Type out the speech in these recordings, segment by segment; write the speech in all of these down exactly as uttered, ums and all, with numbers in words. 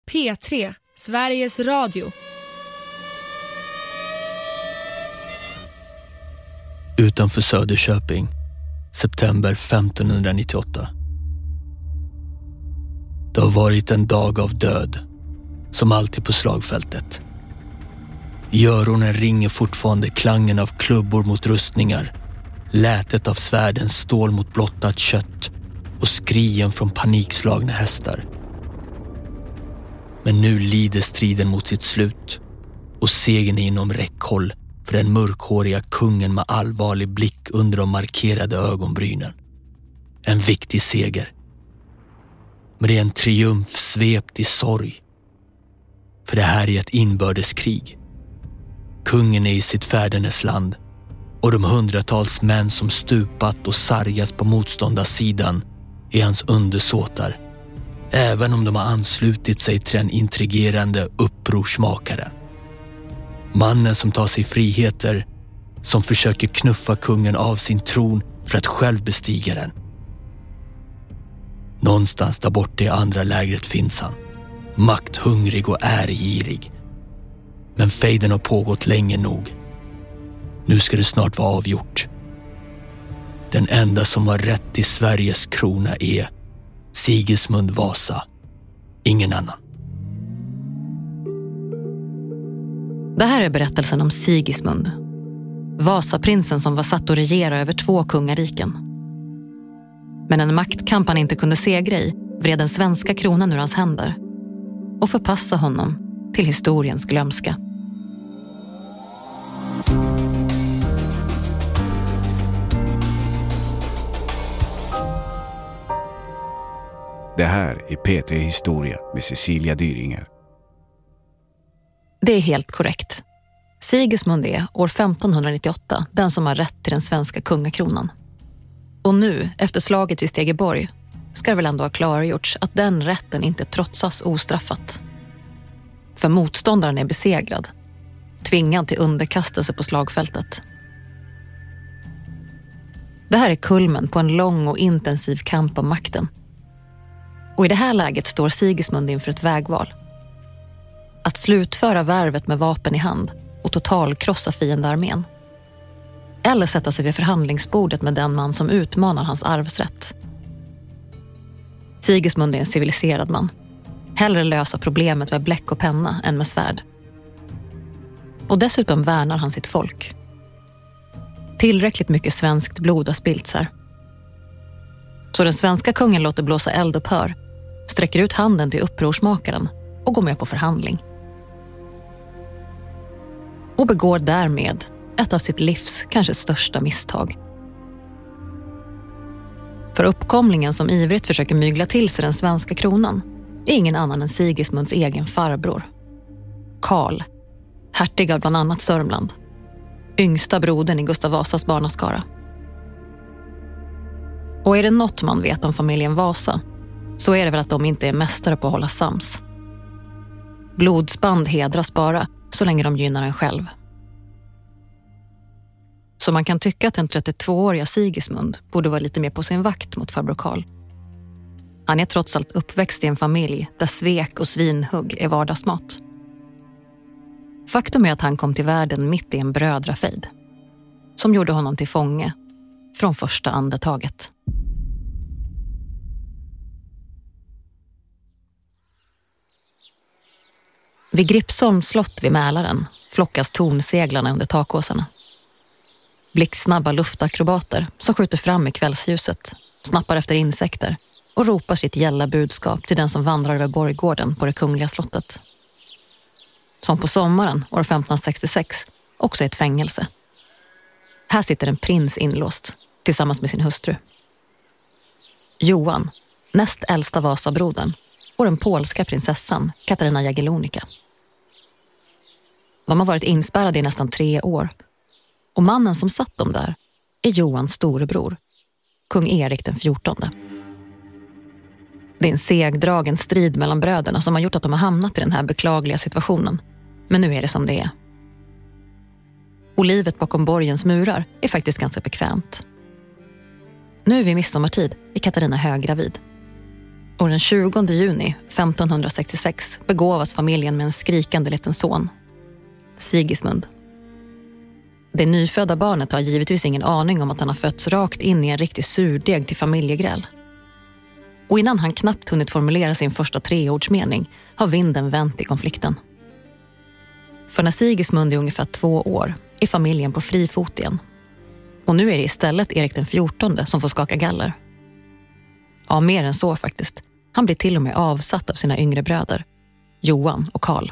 P tre, Sveriges Radio. Utanför Söderköping, september femtonhundranittioåtta. Det har varit en dag av död, som alltid på slagfältet. I öronen ringer fortfarande klangen av klubbor mot rustningar, lätet av svärdens stål mot blottat kött och skrien från panikslagna hästar. Men nu lider striden mot sitt slut och segern är inom räckhåll för den mörkhåriga kungen med allvarlig blick under de markerade ögonbrynen. En viktig seger. Men det är en triumf svept i sorg. För det här är ett inbördeskrig. Kungen är i sitt färdenes land och de hundratals män som stupat och sargats på motståndarsidan är hans undersåtar, även om de har anslutit sig till den intrigerande upprorsmakaren. Mannen som tar sig friheter, som försöker knuffa kungen av sin tron för att själv bestiga den. Någonstans där borta i andra lägret finns han, makthungrig och äregirig. Men fejden har pågått länge nog. Nu ska det snart vara avgjort. Den enda som har rätt till Sveriges krona är Sigismund Vasa. Ingen annan. Det här är berättelsen om Sigismund, Vasaprinsen som var satt att regera över två kungariken. Men en maktkamp han inte kunde segra i vred den svenska kronan ur hans händer och förpassa honom till historiens glömska. Det här är P tre Historia med Cecilia Dyringer. Det är helt korrekt. Sigismund är år femtonhundranittioåtta den som har rätt till den svenska kungakronan. Och nu, efter slaget vid Stegeborg, ska det väl ändå ha klargjorts att den rätten inte trotsas ostraffat. För motståndaren är besegrad, tvingad till underkastelse på slagfältet. Det här är kulmen på en lång och intensiv kamp om makten. Och i det här läget står Sigismund inför ett vägval. Att slutföra värvet med vapen i hand och totalkrossa fiendearmén. Eller sätta sig vid förhandlingsbordet med den man som utmanar hans arvsrätt. Sigismund är en civiliserad man. Hellre lösa problemet med bläck och penna än med svärd. Och dessutom värnar han sitt folk. Tillräckligt mycket svenskt blod har spillts här. Så den svenska kungen låter blåsa eld och pör, sträcker ut handen till upprorsmakaren och går med på förhandling. Och begår därmed ett av sitt livs kanske största misstag. För uppkomlingen som ivrigt försöker mygla till sig den svenska kronan är ingen annan än Sigismunds egen farbror. Karl, hertig av bland annat Sörmland. Yngsta brodern i Gustav Vasas barnaskara. Och är det något man vet om familjen Vasa så är det väl att de inte är mästare på att hålla sams. Blodsband hedras bara så länge de gynnar en själv. Så man kan tycka att den trettiotvååriga Sigismund borde vara lite mer på sin vakt mot farbror Karl. Han är trots allt uppväxt i en familj där svek och svinhugg är vardagsmat. Faktum är att han kom till världen mitt i en brödrafejd som gjorde honom till fånge från första andetaget. Vid Gripsholms slott vid Mälaren flockas tornseglarna under takåsarna. Blixtsnabba luftakrobater som skjuter fram i kvällsljuset, snappar efter insekter och ropar sitt gälla budskap till den som vandrar över borggården på det kungliga slottet. Som på sommaren år femtonhundrasextiosex också ett fängelse. Här sitter en prins inlåst tillsammans med sin hustru. Johan, näst äldsta Vasabrodern, och den polska prinsessan Katarina Jagiellonika. De har varit inspärrade i nästan tre år. Och mannen som satt dem där är Johans storebror, kung Erik den fjortonde. Det är en segdragen strid mellan bröderna som har gjort att de har hamnat i den här beklagliga situationen. Men nu är det som det är. Och livet bakom borgens murar är faktiskt ganska bekvämt. Nu är vi midsommartid, är Katarina höggravid. Och den tjugonde juni femtonhundrasextiosex begåvas familjen med en skrikande liten son, Sigismund. Det nyfödda barnet har givetvis ingen aning om att han har fötts rakt in i en riktig surdeg till familjegräl. Och innan han knappt hunnit formulera sin första treordsmening har vinden vänt i konflikten. För när Sigismund är ungefär två år är familjen på fri fot igen. Och nu är det istället Erik den fjortonde som får skaka galler. Ja, mer än så faktiskt. Han blir till och med avsatt av sina yngre bröder, Johan och Karl.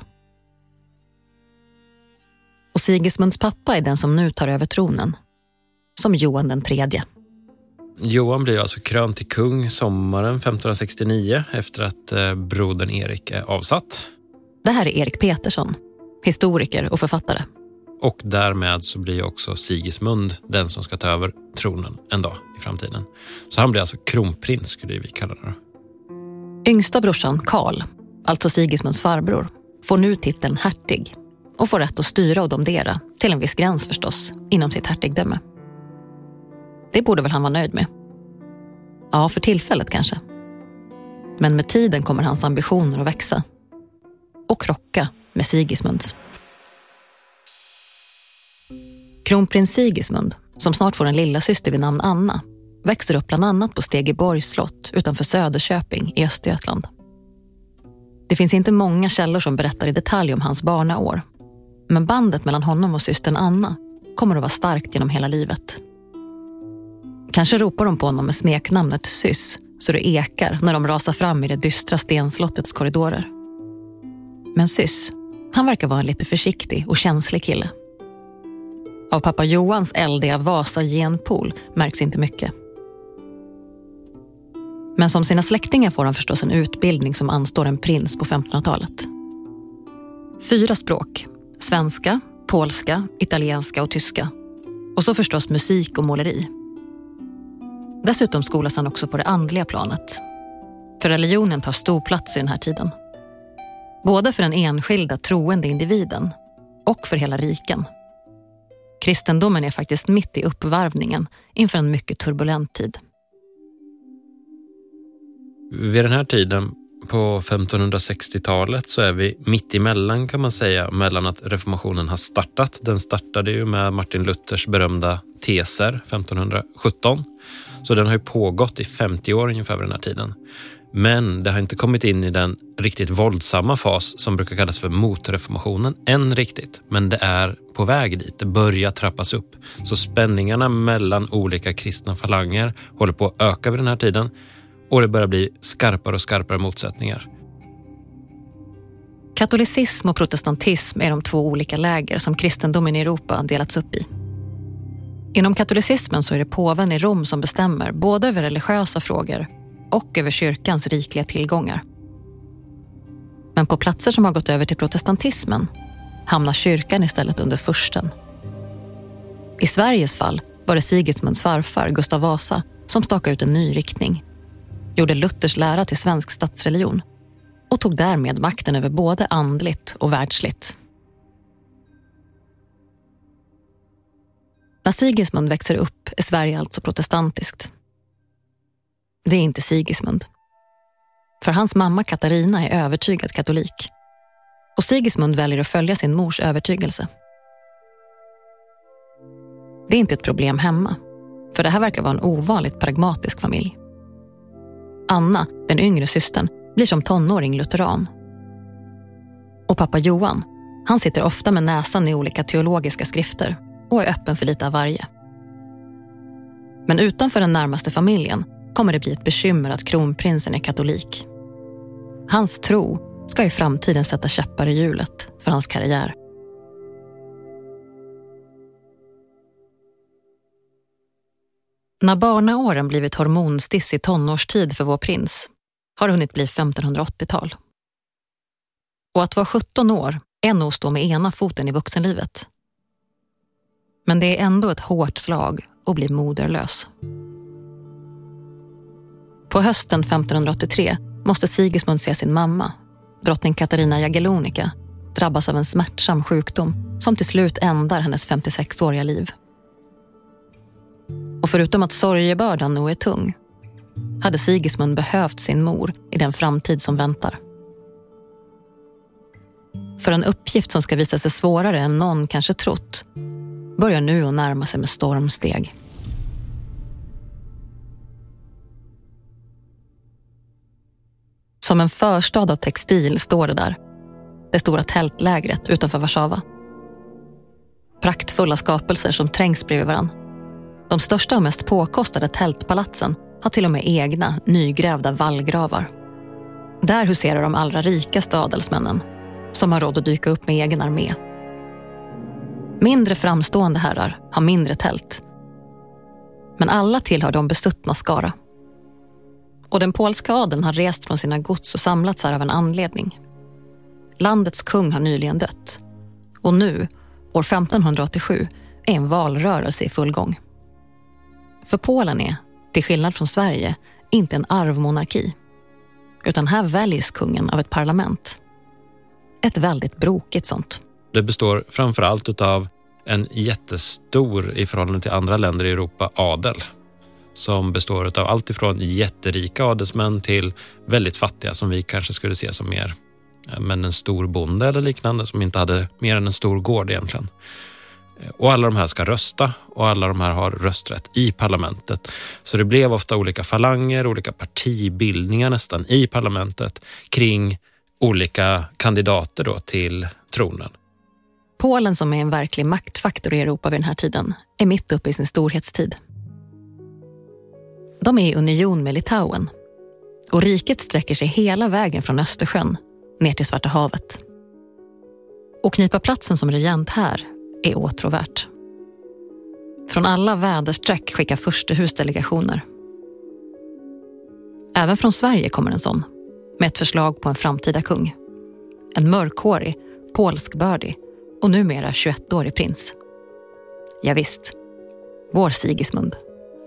Och Sigismunds pappa är den som nu tar över tronen, som Johan den tredje. Johan blir alltså krönt till kung sommaren femtonhundrasextionio efter att eh, brodern Erik är avsatt. Det här är Erik Petersson, historiker och författare. Och därmed så blir också Sigismund den som ska ta över tronen en dag i framtiden. Så han blir alltså kronprins, skulle vi kalla det. Yngsta brorsan Karl, alltså Sigismunds farbror, får nu titeln hertig och får rätt att styra och domdera, till en viss gräns förstås, inom sitt hertigdöme. Det borde väl han vara nöjd med. Ja, för tillfället kanske. Men med tiden kommer hans ambitioner att växa och krocka med Sigismunds. Kronprins Sigismund, som snart får en lilla syster vid namn Anna, växer upp bland annat på Stegeborgs slott utanför Söderköping i Östergötland. Det finns inte många källor som berättar i detalj om hans barnaår, men bandet mellan honom och systern Anna kommer att vara starkt genom hela livet. Kanske ropar de på honom med smeknamnet Sys, så det ekar när de rasar fram i det dystra stenslottets korridorer. Men Sys, han verkar vara en lite försiktig och känslig kille. Av pappa Johans eldiga Vasa genpool märks inte mycket. Men som sina släktingar får han förstås en utbildning som anstår en prins på femtonhundratalet. Fyra språk: svenska, polska, italienska och tyska. Och så förstås musik och måleri. Dessutom skolas han också på det andliga planet. För religionen tar stor plats i den här tiden. Både för den enskilda troende individen och för hela riken. Kristendomen är faktiskt mitt i uppvarvningen inför en mycket turbulent tid. Vid den här tiden på femtonhundrasextiotalet så är vi mitt emellan, kan man säga, mellan att reformationen har startat. Den startade ju med Martin Luthers berömda teser femtonhundrasjutton. Så den har ju pågått i femtio år ungefär vid den här tiden. Men det har inte kommit in i den riktigt våldsamma fas som brukar kallas för motreformationen än riktigt. Men det är på väg dit, det börjar trappas upp. Så spänningarna mellan olika kristna falanger håller på att öka vid den här tiden. Och det börjar bli skarpare och skarpare motsättningar. Katolicism och protestantism är de två olika läger som kristendomen i Europa delats upp i. Inom katolicismen så är det påven i Rom som bestämmer både över religiösa frågor och över kyrkans rikliga tillgångar. Men på platser som har gått över till protestantismen hamnar kyrkan istället under fursten. I Sveriges fall var det Sigismunds farfar Gustav Vasa som stakade ut en ny riktning, gjorde Luthers lära till svensk statsreligion och tog därmed makten över både andligt och världsligt. När Sigismund växer upp är Sverige alltså protestantiskt. Det är inte Sigismund. För hans mamma Katarina är övertygad katolik. Och Sigismund väljer att följa sin mors övertygelse. Det är inte ett problem hemma. För det här verkar vara en ovanligt pragmatisk familj. Anna, den yngre systern, blir som tonåring lutheran. Och pappa Johan, han sitter ofta med näsan i olika teologiska skrifter och är öppen för lite av varje. Men utanför den närmaste familjen kommer det bli ett bekymmer att kronprinsen är katolik. Hans tro ska i framtiden sätta käppar i hjulet för hans karriär. När barnaåren blivit hormonstiss i tonårstid för vår prins har hunnit bli femtonhundraåttiotal. Och att vara sjutton år är nog stå med ena foten i vuxenlivet. Men det är ändå ett hårt slag att bli moderlös. På hösten femtonhundraåttiotre måste Sigismund se sin mamma, drottning Katarina Jagellonica, drabbas av en smärtsam sjukdom som till slut ändar hennes femtiosexåriga liv. Och förutom att sorgebördan nog är tung, hade Sigismund behövt sin mor i den framtid som väntar. För en uppgift som ska visa sig svårare än någon kanske trott börjar nu att närma sig med stormsteg. Som en förstad av textil står det där, det stora tältlägret utanför Warszawa. Praktfulla skapelser som trängs bredvid varann. De största och mest påkostade tältpalatsen har till och med egna, nygrävda vallgravar. Där huserar de allra rikaste adelsmännen, som har råd att dyka upp med egen armé. Mindre framstående herrar har mindre tält. Men alla tillhör de besuttna skara. Och den polska adeln har rest från sina gods och samlats här av en anledning. Landets kung har nyligen dött. Och nu, år femtonhundraåttiosju, är en valrörelse i full gång. För Polen är, till skillnad från Sverige, inte en arvmonarki. Utan här väljs kungen av ett parlament. Ett väldigt brokigt sånt. Det består framförallt av en jättestor, i förhållande till andra länder i Europa, adel. Som består av allt ifrån jätterika adelsmän till väldigt fattiga som vi kanske skulle se som mer men en stor bonde eller liknande som inte hade mer än en stor gård egentligen. Och alla de här ska rösta och alla de här har rösträtt i parlamentet. Så det blev ofta olika falanger, olika partibildningar nästan i parlamentet kring olika kandidater då till tronen. Polen, som är en verklig maktfaktor i Europa vid den här tiden, är mitt uppe i sin storhetstid. De är i union med Litauen och riket sträcker sig hela vägen från Östersjön ner till Svarta havet. Och knipa platsen som regent här är åtråvärt. Från alla vädersträck skickar furstehusdelegationer. Även från Sverige kommer en sån, med ett förslag på en framtida kung. En mörkhårig, polskbördig och numera tjugoettårig prins. Ja visst, vår Sigismund.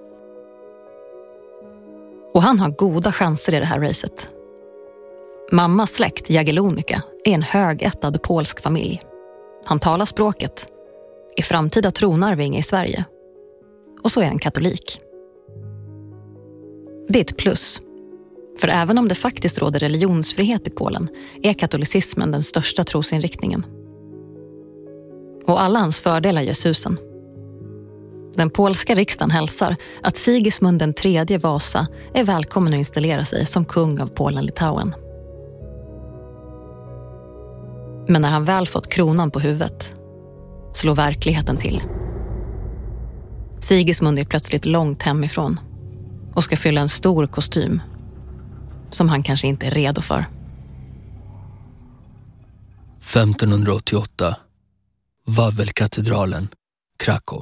Och han har goda chanser i det här racet. Mammas släkt, Jagiellonica, är en högättad polsk familj. Han talar språket, är framtida tronarvinge i Sverige. Och så är han katolik. Det är ett plus. För även om det faktiskt råder religionsfrihet i Polen är katolicismen den största trosinriktningen. Och alla hans fördelar ger susen. Den polska riksdagen hälsar att Sigismund den tredje Vasa är välkommen att installera sig som kung av Polen-Litauen. Men när han väl fått kronan på huvudet slår verkligheten till. Sigismund är plötsligt långt hemifrån och ska fylla en stor kostym som han kanske inte är redo för. femtonhundraåttioåtta. Wawelkatedralen, Krakow.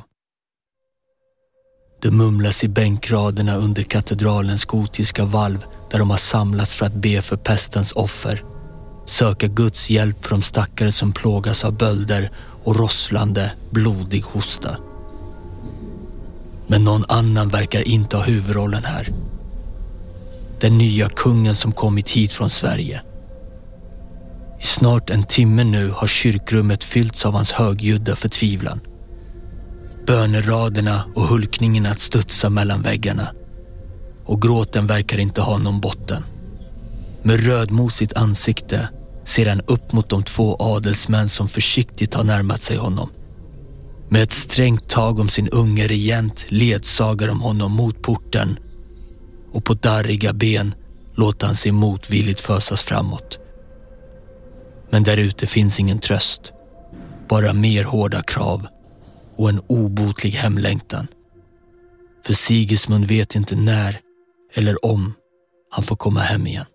Det mumlas i bänkraderna under katedralens gotiska valv där de har samlats för att be för pestens offer. Söka Guds hjälp för de stackare som plågas av bölder och rosslande, blodig hosta. Men någon annan verkar inte ha huvudrollen här. Den nya kungen som kommit hit från Sverige. I snart en timme nu har kyrkrummet fyllts av hans högljudda förtvivlan. Böneraderna och hulkningen att studsa mellan väggarna. Och gråten verkar inte ha någon botten. Med rödmosigt ansikte ser han upp mot de två adelsmän som försiktigt har närmat sig honom. Med ett strängt tag om sin unge regent ledsagar de honom mot porten. Och på darriga ben låter han sig motvilligt fösas framåt. Men där ute finns ingen tröst. Bara mer hårda krav och en obotlig hemlängtan. För Sigismund vet inte när eller om han får komma hem igen.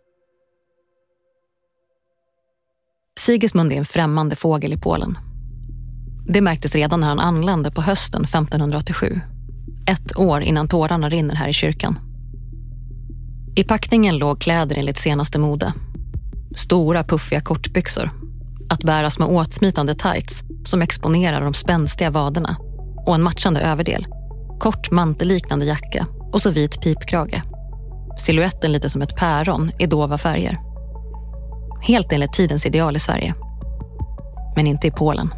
Sigismund är en främmande fågel i Polen. Det märktes redan när han anlände på hösten femtonhundraåttiosju. Ett år innan tårarna rinner här i kyrkan. I packningen låg kläder enligt senaste mode. Stora puffiga kortbyxor. Att bäras med åtsmitande tights som exponerar de spänstiga vaderna. Och en matchande överdel. Kort mantelliknande jacka och så vit pipkrage. Silhuetten lite som ett päron i dova färger. Helt enligt tidens ideal i Sverige. Men inte i Polen.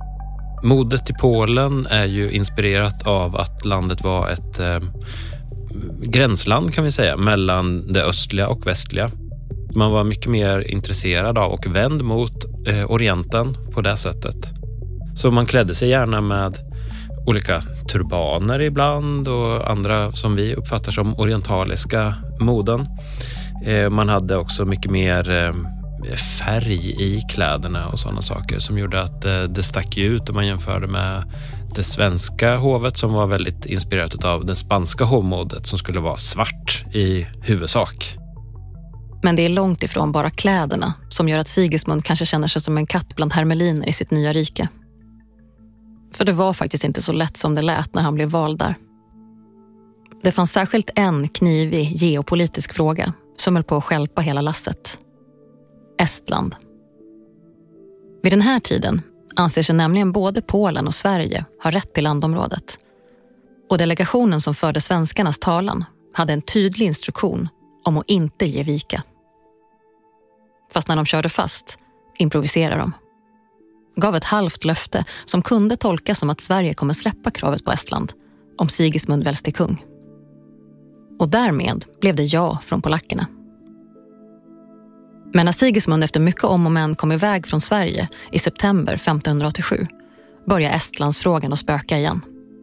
Modet i Polen är ju inspirerat av att landet var ett eh, gränsland kan vi säga mellan det östliga och västliga. Man var mycket mer intresserad av och vänd mot eh, Orienten på det sättet. Så man klädde sig gärna med olika turbaner ibland och andra som vi uppfattar som orientaliska moden. Eh, man hade också mycket mer eh, färg i kläderna och sådana saker som gjorde att eh, det stack ut om man jämförde med det svenska hovet som var väldigt inspirerat av det spanska hovmodet som skulle vara svart i huvudsak. Men det är långt ifrån bara kläderna som gör att Sigismund kanske känner sig som en katt bland hermeliner i sitt nya rike. För det var faktiskt inte så lätt som det lät när han blev vald där. Det fanns särskilt en knivig geopolitisk fråga som höll på att stjälpa hela lasset. Estland. Vid den här tiden anser sig nämligen både Polen och Sverige ha rätt till landområdet. Och delegationen som förde svenskarnas talan hade en tydlig instruktion om att inte ge vika. Fast när de körde fast improviserade de. Gav ett halvt löfte som kunde tolkas som att Sverige kommer släppa kravet på Estland om Sigismund väljs till kung. Och därmed blev det ja från polackerna. Men när Sigismund efter mycket om och men kom iväg från Sverige i september femtonhundraåttiosju började Estlandsfrågan att spöka igen.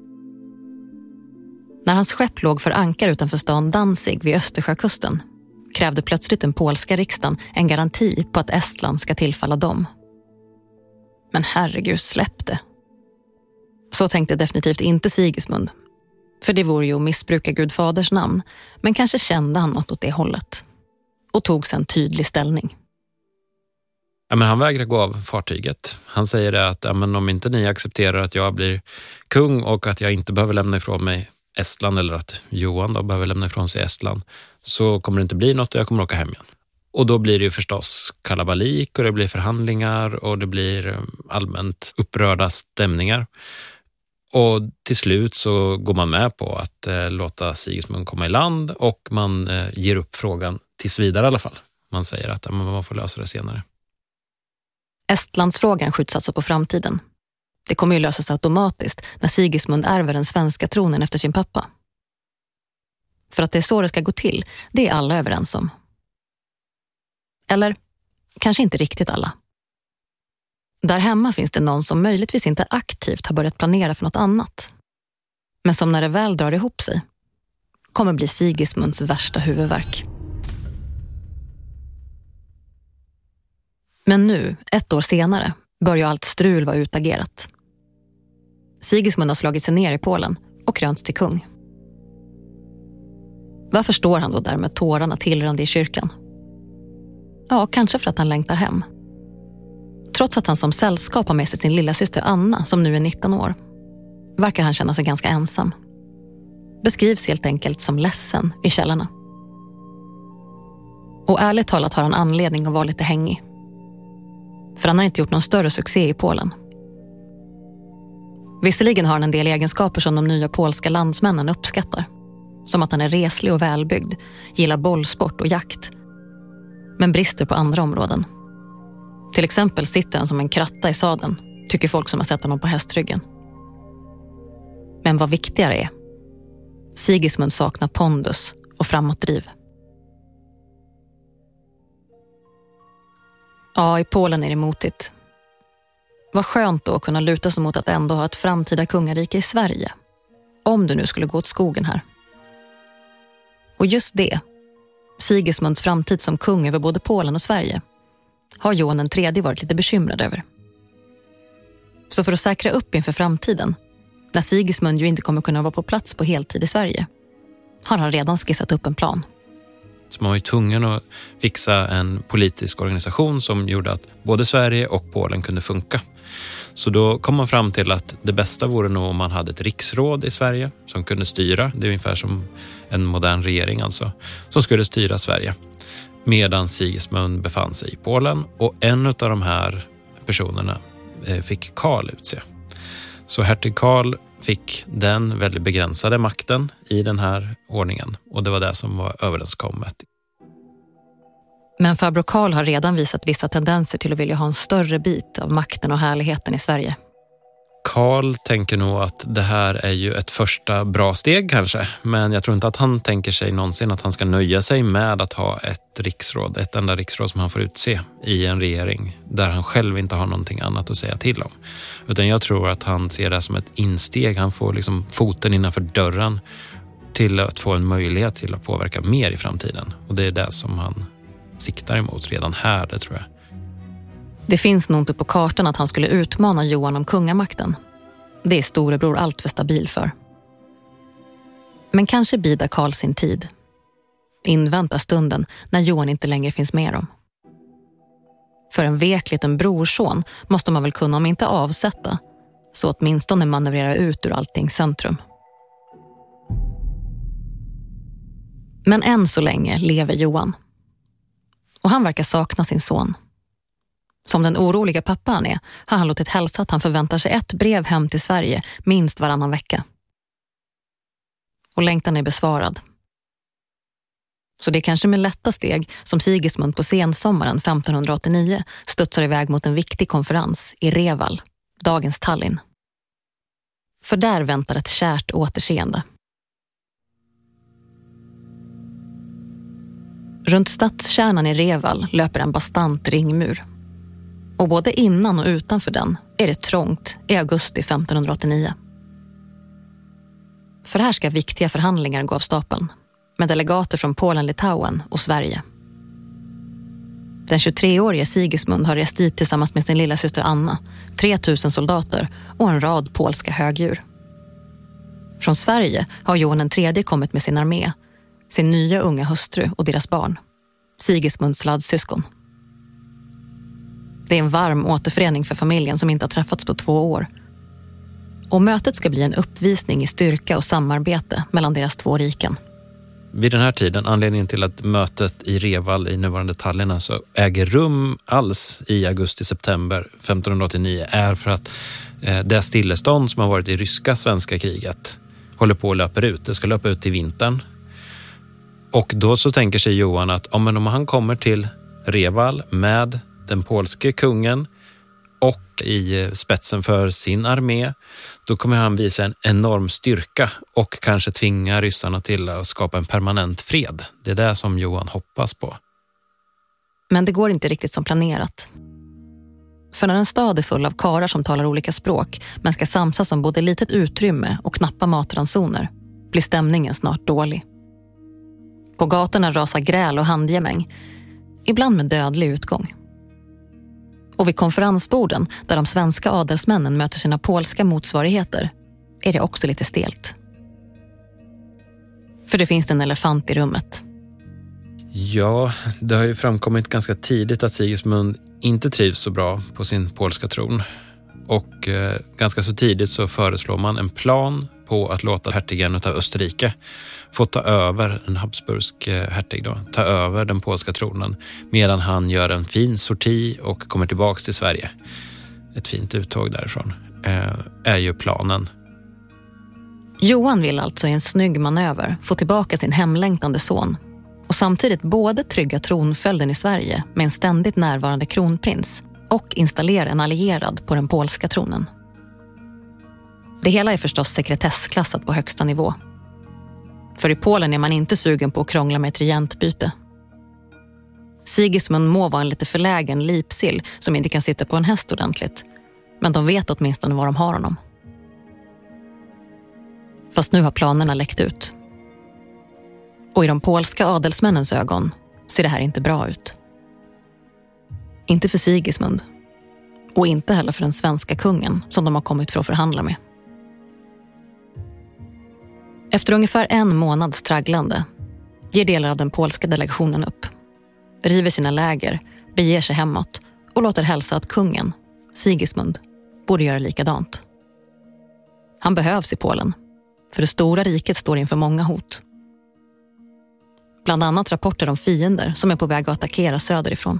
När hans skepp låg för ankar utanför stan Danzig vid Östersjökusten krävde plötsligt den polska riksdagen en garanti på att Estland ska tillfalla dem. Men herregud, släpp det. Så tänkte definitivt inte Sigismund. För det vore ju att missbruka Gudfaders namn, men kanske kände han något åt det hållet. Och tog sedan tydlig ställning. Ja, men han vägrar gå av fartyget. Han säger det att ja, men om inte ni accepterar att jag blir kung och att jag inte behöver lämna ifrån mig Estland, eller att Johan då behöver lämna ifrån sig Estland, så kommer det inte bli något och jag kommer åka hem igen. Och då blir det ju förstås kalabalik och det blir förhandlingar och det blir allmänt upprörda stämningar. Och till slut så går man med på att eh, låta Sigismund komma i land och man eh, ger upp frågan tills vidare i alla fall. Man säger att ja, man får lösa det senare. Estlandsfrågan skjuts alltså på framtiden. Det kommer ju lösas automatiskt när Sigismund ärver den svenska tronen efter sin pappa. För att det är så det ska gå till, det är alla överens om. Eller kanske inte riktigt alla. Där hemma finns det någon som möjligtvis inte aktivt har börjat planera för något annat. Men som när det väl drar ihop sig kommer bli Sigismunds värsta huvudvärk. Men nu, ett år senare, börjar allt strul vara utagerat. Sigismund har slagit sig ner i Polen och krönts till kung. Varför står han då där med tårarna tillrande i kyrkan? Ja, kanske för att han längtar hem. Trots att han som sällskap har med sig sin lilla syster Anna, som nu är nitton år, verkar han känna sig ganska ensam. Beskrivs helt enkelt som ledsen i källorna. Och ärligt talat har han anledning att vara lite hängig. För han har inte gjort någon större succé i Polen. Visserligen har han en del egenskaper som de nya polska landsmännen uppskattar. Som att han är reslig och välbyggd, gillar bollsport och jakt. Men brister på andra områden. Till exempel sitter han som en kratta i sadeln, tycker folk som har sett honom på hästryggen. Men vad viktigare är, Sigismund saknar pondus och framåtdriv. Ja, i Polen är det motigt. Vad skönt då att kunna luta sig mot att ändå ha ett framtida kungarike i Sverige. Om du nu skulle gå åt skogen här. Och just det, Sigismunds framtid som kung över både Polen och Sverige, har Johan den tredje varit lite bekymrad över. Så för att säkra upp inför framtiden, när Sigismund ju inte kommer kunna vara på plats på heltid i Sverige, har han redan skissat upp en plan. Så man var ju tvungen att fixa en politisk organisation som gjorde att både Sverige och Polen kunde funka. Så då kom man fram till att det bästa vore nog om man hade ett riksråd i Sverige som kunde styra. Det är ungefär som en modern regering alltså, som skulle styra Sverige. Medan Sigismund befann sig i Polen och en av de här personerna fick Karl utse. Så hertig Karl fick den väldigt begränsade makten i den här ordningen och det var det som var överenskommet. Men farbror Karl har redan visat vissa tendenser till att vilja ha en större bit av makten och härligheten i Sverige. Karl tänker nog att det här är ju ett första bra steg kanske. Men jag tror inte att han tänker sig någonsin att han ska nöja sig med att ha ett riksråd, ett enda riksråd som han får utse i en regering där han själv inte har någonting annat att säga till om. Utan jag tror att han ser det som ett insteg. Han får liksom foten innanför dörren till att få en möjlighet till att påverka mer i framtiden. Och det är det som han siktar emot redan här, det tror jag. Det finns nog inte på kartan att han skulle utmana Johan om kungamakten. Det är storebror allt för stabil för. Men kanske bidar Karl sin tid. Invänta stunden när Johan inte längre finns med dem. För en vek liten brorson måste man väl kunna om inte avsätta, så åtminstone manövrera ut ur alltings centrum. Men än så länge lever Johan. Och han verkar sakna sin son. Som den oroliga pappan är har han låtit hälsa att han förväntar sig ett brev hem till Sverige minst varannan vecka. Och längtan är besvarad. Så det är kanske med lätta steg som Sigismund på sensommaren femtonhundraåttionio studsar iväg mot en viktig konferens i Reval, dagens Tallinn. För där väntar ett kärt återseende. Runt stadskärnan i Reval löper en bastant ringmur. Och både innan och utanför den är det trångt i augusti femtonhundraåttionio. För här ska viktiga förhandlingar gå av stapeln med delegater från Polen, Litauen och Sverige. Den tjugotreårige Sigismund har rest dit tillsammans med sin lilla syster Anna, tre tusen soldater och en rad polska högdjur. Från Sverige har Johan den tredje kommit med sin armé, sin nya unga hustru och deras barn, Sigismunds laddsyskon. Det är en varm återförening för familjen som inte har träffats på två år. Och mötet ska bli en uppvisning i styrka och samarbete mellan deras två riken. Vid den här tiden, anledningen till att mötet i Reval i nuvarande Tallinn alltså äger rum alls i augusti-september femtonhundraåttionio är för att eh, det stillestånd som har varit i ryska-svenska kriget håller på att löpa ut. Det ska löpa ut till vintern. Och då så tänker sig Johan att om, om han kommer till Reval med den polske kungen och i spetsen för sin armé, då kommer han visa en enorm styrka och kanske tvinga ryssarna till att skapa en permanent fred. Det är det som Johan hoppas på. Men det går inte riktigt som planerat. För när en stad är full av karar som talar olika språk men ska samsas om både litet utrymme och knappa matransoner blir stämningen snart dålig. På gatorna rasar gräl och handgemäng, ibland med dödlig utgång. Och vid konferensborden där de svenska adelsmännen möter sina polska motsvarigheter är det också lite stelt. För det finns en elefant i rummet. Ja, det har ju framkommit ganska tidigt att Sigismund inte trivs så bra på sin polska tron. Och eh, ganska så tidigt så föreslår man en plan på att låta hertigen av Österrike få ta över, en habsburgsk hertig då, ta över den polska tronen medan han gör en fin sorti och kommer tillbaks till Sverige. Ett fint uttåg därifrån eh, är ju planen. Johan vill alltså i en snygg manöver få tillbaka sin hemlängtande son och samtidigt både trygga tronföljden i Sverige med en ständigt närvarande kronprins och installera en allierad på den polska tronen. Det hela är förstås sekretessklassat på högsta nivå. För i Polen är man inte sugen på att krångla med ett regentbyte. Sigismund må vara en lite förlägen lipsill som inte kan sitta på en häst ordentligt, men de vet åtminstone var de har honom. Fast nu har planerna läckt ut. Och i de polska adelsmännens ögon ser det här inte bra ut. Inte för Sigismund. Och inte heller för den svenska kungen som de har kommit för att förhandla med. Efter ungefär en månads tragglande ger delar av den polska delegationen upp. River sina läger, beger sig hemåt och låter hälsa att kungen, Sigismund, borde göra likadant. Han behövs i Polen, för det stora riket står inför många hot. Bland annat rapporter om fiender som är på väg att attackera söderifrån.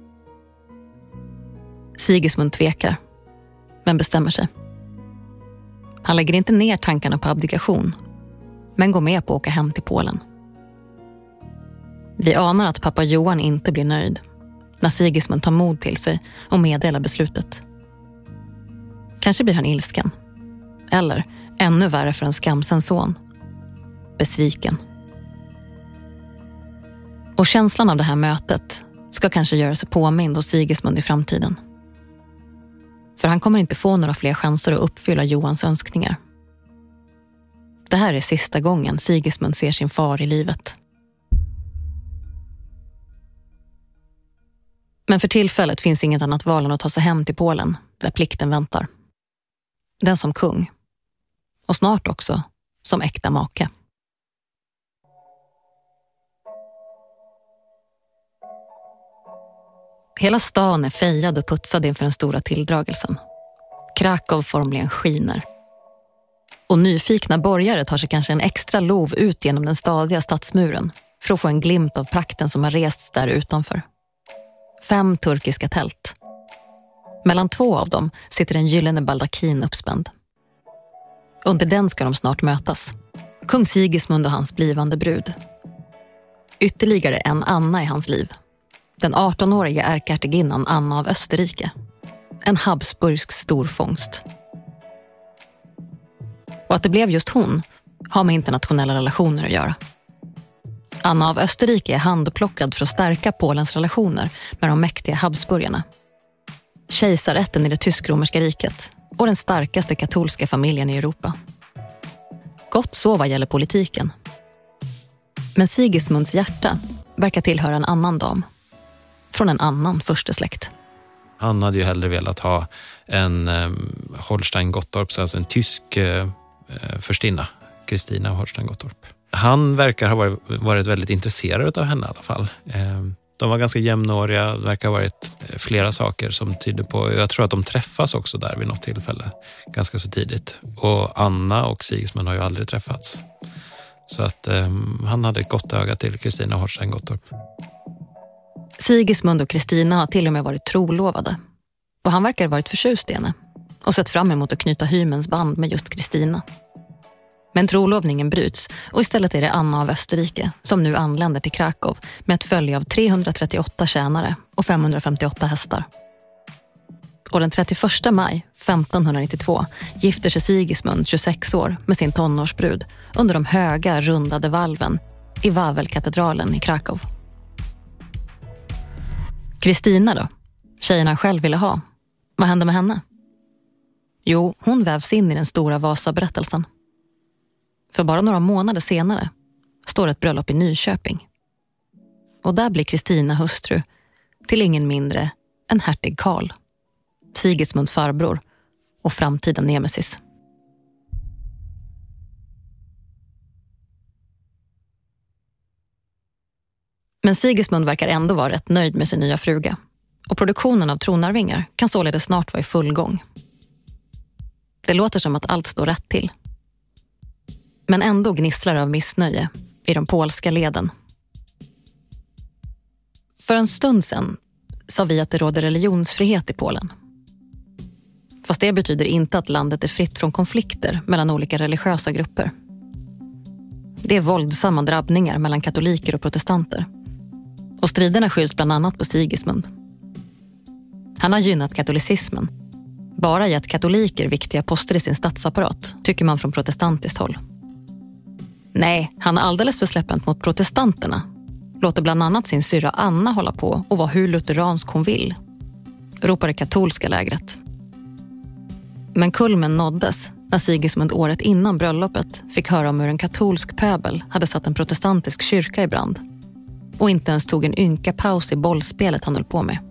Sigismund tvekar, men bestämmer sig. Han lägger inte ner tankarna på abdikation, men går med på att åka hem till Polen. Vi anar att pappa Johan inte blir nöjd när Sigismund tar mod till sig och meddelar beslutet. Kanske blir han ilsken. Eller, ännu värre för en skamsen son, besviken. Och känslan av det här mötet ska kanske göra sig påmind hos Sigismund i framtiden. För han kommer inte få några fler chanser att uppfylla Johans önskningar. Det här är sista gången Sigismund ser sin far i livet. Men för tillfället finns inget annat val än att ta sig hem till Polen, där plikten väntar. Den som kung. Och snart också som äkta make. Hela stan är fejad och putsad inför den stora tilldragelsen. Krakow formligen skiner. Och nyfikna borgare tar sig kanske en extra lov ut genom den stadiga stadsmuren för att få en glimt av prakten som har rests där utanför. Fem turkiska tält. Mellan två av dem sitter en gyllene baldakin uppspänd. Under den ska de snart mötas. Kung Sigismund och hans blivande brud. Ytterligare en Anna i hans liv. Den artonåriga ärkehertiginnan Anna av Österrike. En Habsburgsk storfångst. Och att det blev just hon har med internationella relationer att göra. Anna av Österrike är handplockad för att stärka Polens relationer med de mäktiga Habsburgarna. Kejsarätten i det tysk-romerska riket och den starkaste katolska familjen i Europa. Gott så vad gäller politiken. Men Sigismunds hjärta verkar tillhöra en annan dam. Från en annan förstesläkt. Han hade ju hellre velat ha en eh, Holstein-Gottorp, alltså en tysk eh, förstinna, Kristina Holstein-Gottorp. Han verkar ha varit, varit väldigt intresserad av henne i alla fall. Eh, de var ganska jämnåriga, det verkar ha varit flera saker som tyder på, jag tror att de träffas också där vid något tillfälle, ganska så tidigt. Och Anna och Sigismund har ju aldrig träffats. Så att eh, han hade ett gott öga till Kristina Holstein-Gottorp. Sigismund och Kristina har till och med varit trolovade. Och han verkar ha varit förtjust i henne. Och sett fram emot att knyta hymens band med just Kristina. Men trolovningen bryts och istället är det Anna av Österrike som nu anländer till Krakow med ett följe av trehundratrettioåtta tjänare och femhundrafemtioåtta hästar. Och den trettioförsta maj femtonhundranittiotvå gifter sig Sigismund, tjugosex år, med sin tonårsbrud under de höga rundade valven i Wawelkatedralen i Krakow. Kristina då? Tjejen han själv ville ha. Vad hände med henne? Jo, hon vävs in i den stora Vasa-berättelsen. För bara några månader senare står ett bröllop i Nyköping. Och där blir Kristina hustru till ingen mindre än hertig Karl, Sigismunds farbror och framtida nemesis. Men Sigismund verkar ändå vara rätt nöjd med sin nya fruga. Och produktionen av tronarvingar kan således snart vara i full gång. Det låter som att allt står rätt till. Men ändå gnisslar av missnöje i de polska leden. För en stund sedan sa vi att det råder religionsfrihet i Polen. Fast det betyder inte att landet är fritt från konflikter mellan olika religiösa grupper. Det är våldsamma drabbningar mellan katoliker och protestanter. Och striderna skylls bland annat på Sigismund. Han har gynnat katolicismen. Bara gett katoliker viktiga poster i sin statsapparat, tycker man från protestantiskt håll. Nej, han är alldeles för släppent mot protestanterna. Låter bland annat sin syra Anna hålla på och vara hur lutheransk hon vill. Ropar det katolska lägret. Men kulmen nåddes när Sigismund året innan bröllopet fick höra om hur en katolsk pöbel hade satt en protestantisk kyrka i brand. Och inte ens tog en ynka paus i bollspelet han höll på med.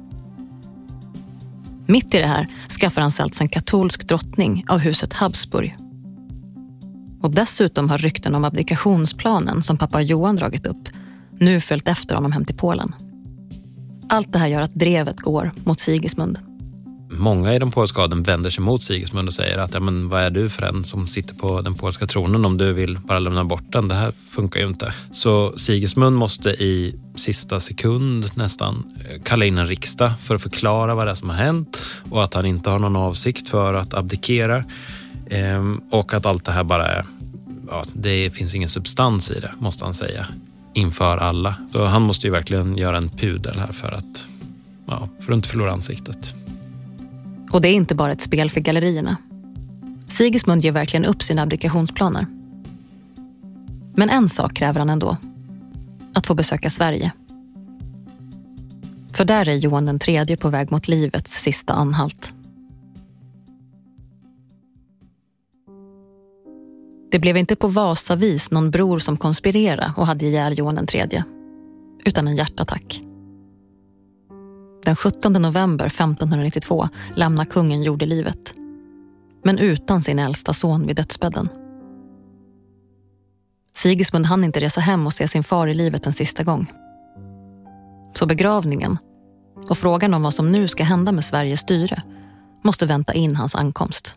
Mitt i det här skaffar han sig alltså en katolsk drottning av huset Habsburg. Och dessutom har rykten om abdikationsplanen som pappa Johan dragit upp nu följt efter honom hem till Polen. Allt det här gör att drevet går mot Sigismund. Många i den polska adeln vänder sig mot Sigismund och säger att ja, men vad är du för en som sitter på den polska tronen om du vill bara lämna bort den? Det här funkar ju inte. Så Sigismund måste i sista sekund nästan kalla in en riksdag för att förklara vad det är som har hänt och att han inte har någon avsikt för att abdikera. Ehm, och att allt det här bara är, ja, det finns ingen substans i det, måste han säga, inför alla. Så han måste ju verkligen göra en pudel här för att, ja, för att inte förlora ansiktet. Och det är inte bara ett spel för gallerierna. Sigismund ger verkligen upp sina abdikationsplaner. Men en sak kräver han ändå. Att få besöka Sverige. För där är Johan den tredje på väg mot livets sista anhalt. Det blev inte på Vasavis någon bror som konspirerade och hade ihjäl Johan den tredje, utan en hjärtattack. Den sjuttonde november femtonhundranittiotvå lämnar kungen jordelivet, men utan sin äldsta son vid dödsbädden. Sigismund hann inte resa hem och se sin far i livet en sista gång. Så begravningen och frågan om vad som nu ska hända med Sveriges styre måste vänta in hans ankomst.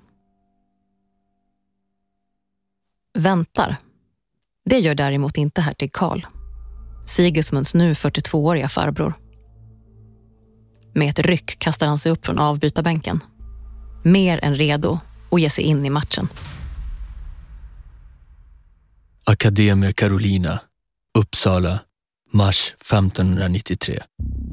Väntar. Det gör däremot inte hertig Karl, Sigismunds nu fyrtiotvååriga farbror. Med ett ryck kastar han sig upp från avbytarbänken. Mer än redo att ge sig in i matchen. Academia Carolina, Uppsala, mars femtonhundranittiotre.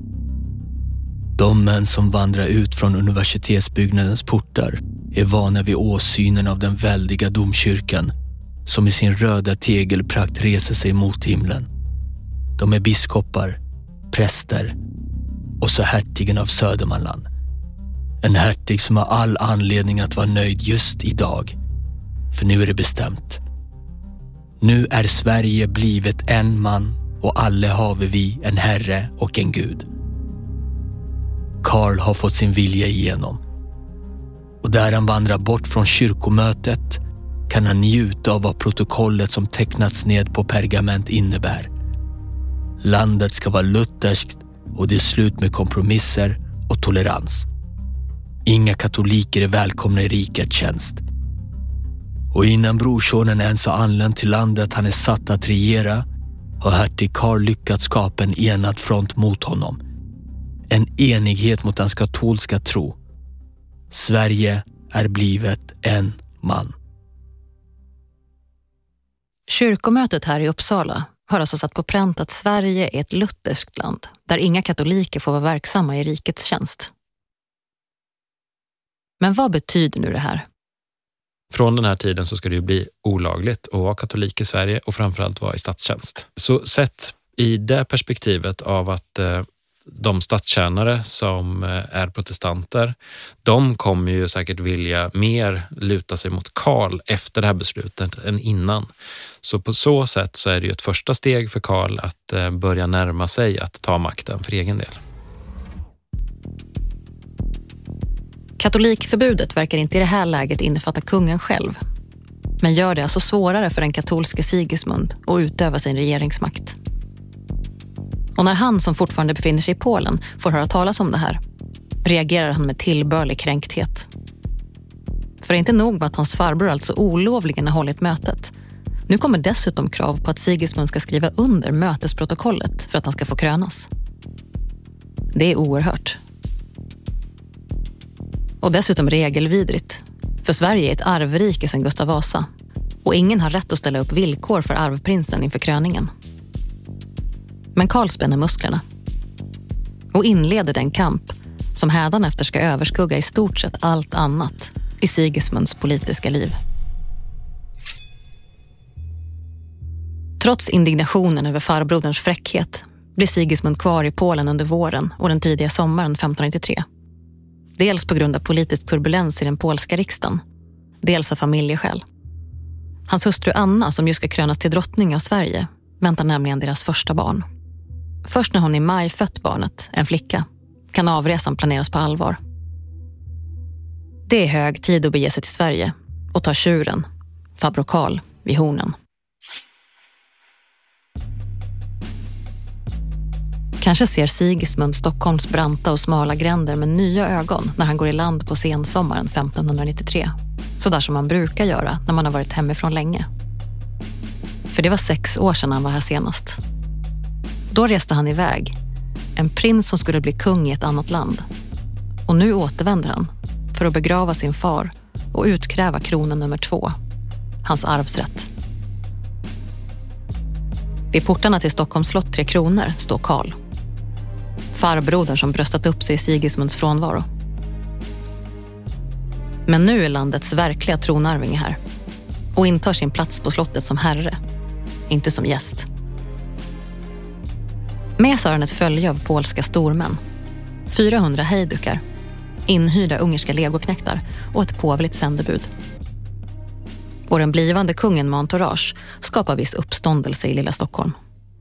De män som vandrar ut från universitetsbyggnadens portar är vana vid åsynen av den väldiga domkyrkan som i sin röda tegelprakt reser sig mot himlen. De är biskopar, präster och så hertigen av Södermanland. En hertig som har all anledning att vara nöjd just idag. För nu är det bestämt. Nu är Sverige blivet en man och alle have vi en herre och en gud. Karl har fått sin vilja igenom. Och där han vandrar bort från kyrkomötet kan han njuta av vad protokollet som tecknats ned på pergament innebär. Landet ska vara lutherskt och det är slut med kompromisser och tolerans. Inga katoliker är välkomna i rikets tjänst. Och innan brorsonen ens har anlänt till landet han är satt att regera har hertig Karl lyckats skapa en enad front mot honom. En enighet mot hans katolska tro. Sverige är blivet en man. Kyrkomötet här i Uppsala har alltså satt på pränt att Sverige är ett lutherskt land där inga katoliker får vara verksamma i rikets tjänst. Men vad betyder nu det här? Från den här tiden så ska det ju bli olagligt att vara katolik i Sverige och framförallt vara i statstjänst. Så sett i det perspektivet av att eh, de statstjänare som eh, är protestanter, de kommer ju säkert vilja mer luta sig mot Karl efter det här beslutet än innan. Så på så sätt så är det ju ett första steg för Karl att eh, börja närma sig att ta makten för egen del. Katolikförbudet verkar inte i det här läget innefatta kungen själv, men gör det alltså svårare för den katolske Sigismund att utöva sin regeringsmakt. Och när han som fortfarande befinner sig i Polen får höra talas om det här, reagerar han med tillbörlig kränkthet. För det är inte nog med att hans farbror alltså olovligen har hållit mötet. Nu kommer dessutom krav på att Sigismund ska skriva under mötesprotokollet för att han ska få krönas. Det är oerhört. Och dessutom regelvidrigt. För Sverige är ett arvrike sedan Gustav Vasa. Och ingen har rätt att ställa upp villkor för arvprinsen inför kröningen. Men Karl spänner musklerna. Och inleder den kamp som hädanefter ska överskugga i stort sett allt annat i Sigismunds politiska liv. Trots indignationen över farbroderns fräckhet blir Sigismund kvar i Polen under våren och den tidiga sommaren femtonhundranittiotre. Dels på grund av politisk turbulens i den polska riksdagen, dels av familjeskäl. Hans hustru Anna, som just ska krönas till drottning av Sverige, väntar nämligen deras första barn. Först när hon i maj fött barnet, en flicka, kan avresan planeras på allvar. Det är hög tid att bege sig till Sverige och ta tjuren, farbror Karl, vid hornen. Kanske ser Sigismund Stockholms branta och smala gränder med nya ögon när han går i land på sensommaren femtonhundranittiotre. Så där som man brukar göra när man har varit hemifrån länge. För det var sex år sedan han var här senast. Då reste han iväg. En prins som skulle bli kung i ett annat land. Och nu återvänder han för att begrava sin far och utkräva kronan nummer två. Hans arvsrätt. Vid portarna till Stockholms slott Tre Kronor står Karl. Farbrodern som bröstat upp sig i Sigismunds frånvaro. Men nu är landets verkliga tronarvinge här och intar sin plats på slottet som herre, inte som gäst. Med sig har han ett följe av polska stormän, fyrahundra hejdukar, inhyrda ungerska legoknäktar och ett påvligt sändebud. Och den blivande kungen med entourage skapar viss uppståndelse i lilla Stockholm.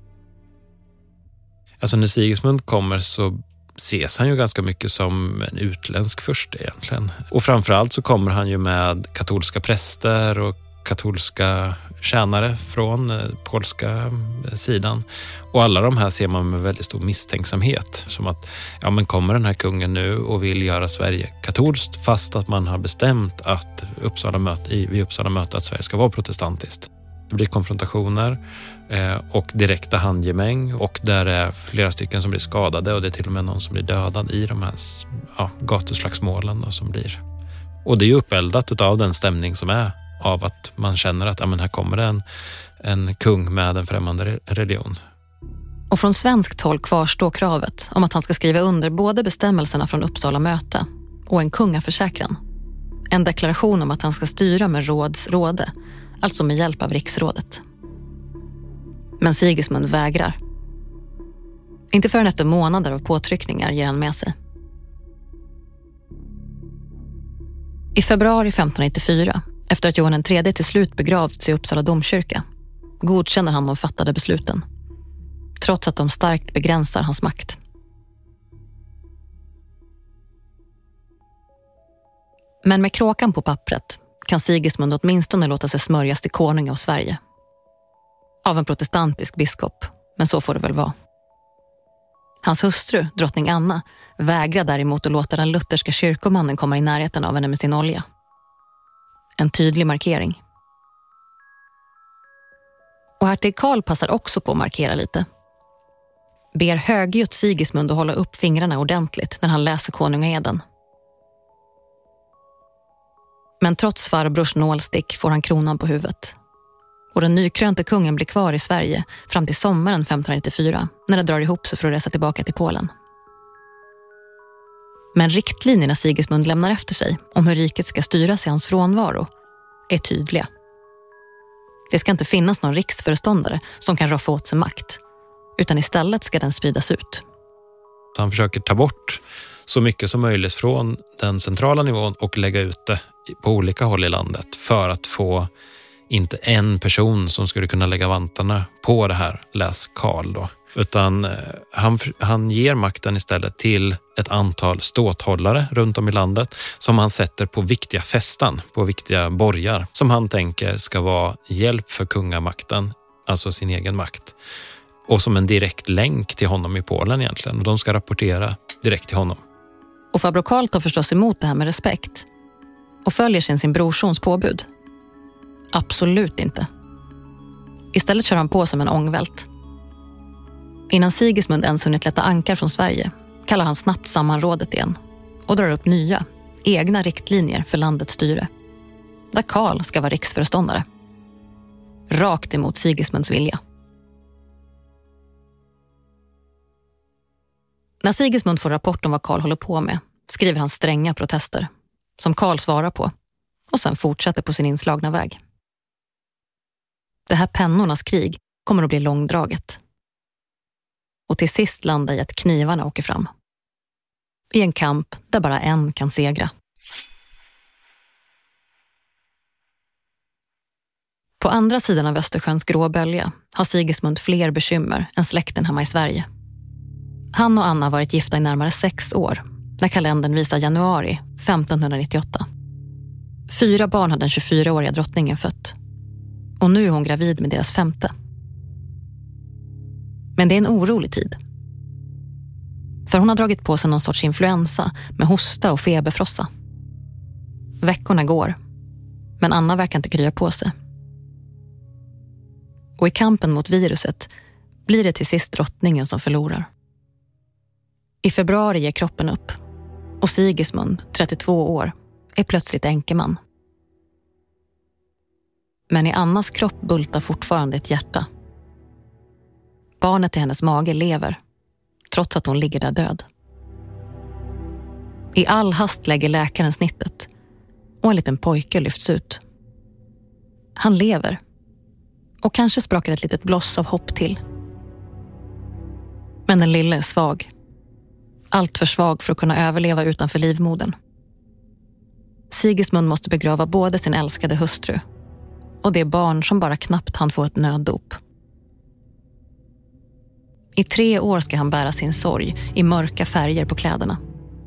Alltså när Sigismund kommer så ses han ju ganska mycket som en utländsk furste egentligen. Och framförallt så kommer han ju med katolska präster och katolska tjänare från eh, polska sidan. Och alla de här ser man med väldigt stor misstänksamhet. Som att, ja men kommer den här kungen nu och vill göra Sverige katolskt fast att man har bestämt att Uppsala möte, i, vid Uppsala möte att Sverige ska vara protestantiskt. Det blir konfrontationer eh, och direkta handgemäng och där är flera stycken som blir skadade och det är till och med någon som blir dödad i de här ja, gatuslagsmålen då, som blir. Och det är ju uppeldat av den stämning som är av att man känner att ja, men här kommer det en, en kung med en främmande religion. Och från svenskt håll kvarstår kravet om att han ska skriva under både bestämmelserna från Uppsala möte och en kungaförsäkran. En deklaration om att han ska styra med rådsråde, alltså med hjälp av riksrådet. Men Sigismund vägrar. Inte förrän efter månader av påtryckningar ger han med sig. I februari femtonhundranittiofyra, efter att Johan den tredje till slut begravts i Uppsala domkyrka, godkänner han de fattade besluten, trots att de starkt begränsar hans makt. Men med kråkan på pappret kan Sigismund åtminstone låta sig smörjas till konung av Sverige. Av en protestantisk biskop, men så får det väl vara. Hans hustru, drottning Anna, vägrar däremot att låta den lutherska kyrkomannen komma i närheten av henne med sin olja. En tydlig markering. Och hertig Karl passar också på att markera lite. Ber högljutt Sigismund att hålla upp fingrarna ordentligt när han läser konungaeden. Men trots farbrors nålstick får han kronan på huvudet. Och den nykrönte kungen blir kvar i Sverige fram till sommaren femtonhundranittiofyra när det drar ihop sig för att resa tillbaka till Polen. Men riktlinjerna Sigismund lämnar efter sig om hur riket ska styras i hans frånvaro är tydliga. Det ska inte finnas någon riksföreståndare som kan roffa åt sig makt, utan istället ska den spridas ut. Han försöker ta bort så mycket som möjligt från den centrala nivån och lägga ut det på olika håll i landet för att få inte en person som skulle kunna lägga vantarna på det här, läs Karl då. Utan han, han ger makten istället till ett antal ståthållare runt om i landet som han sätter på viktiga fästan, på viktiga borgar som han tänker ska vara hjälp för kungamakten, alltså sin egen makt. Och som en direkt länk till honom i Polen egentligen. Och de ska rapportera direkt till honom. Och farbror Karl tar förstås emot det här med respekt och följer sin sin brorsons påbud. Absolut inte. Istället kör han på som en ångvält. Innan Sigismund ens hunnit lätta ankar från Sverige kallar han snabbt samman rådet igen och drar upp nya, egna riktlinjer för landets styre. Där Karl ska vara riksföreståndare. Rakt emot Sigismunds vilja. När Sigismund får rapport om vad Karl håller på med skriver han stränga protester som Karl svarar på och sen fortsätter på sin inslagna väg. Det här pennornas krig kommer att bli långdraget. Och till sist landar i att knivarna åker fram. I en kamp där bara en kan segra. På andra sidan av Östersjöns grå bölja har Sigismund fler bekymmer än släkten hemma i Sverige. Han och Anna har varit gifta i närmare sex år när kalendern visar januari femtonhundranittioåtta. Fyra barn hade den tjugofyraåriga drottningen fött. Och nu är hon gravid med deras femte. Men det är en orolig tid. För hon har dragit på sig någon sorts influensa med hosta och feberfrossa. Veckorna går, men Anna verkar inte krya på sig. Och i kampen mot viruset blir det till sist drottningen som förlorar. I februari ger kroppen upp och Sigismund, trettiotvå år, är plötsligt änkeman. Men i Annas kropp bultar fortfarande ett hjärta. Barnet i hennes mage lever, trots att hon ligger där död. I all hast lägger läkaren snittet och en liten pojke lyfts ut. Han lever. Och kanske sprakar ett litet bloss av hopp till. Men den lille är svag. Allt för svag för att kunna överleva utanför livmodern. Sigismund måste begrava både sin älskade hustru och det barn som bara knappt han får ett nöddop. I tre år ska han bära sin sorg i mörka färger på kläderna.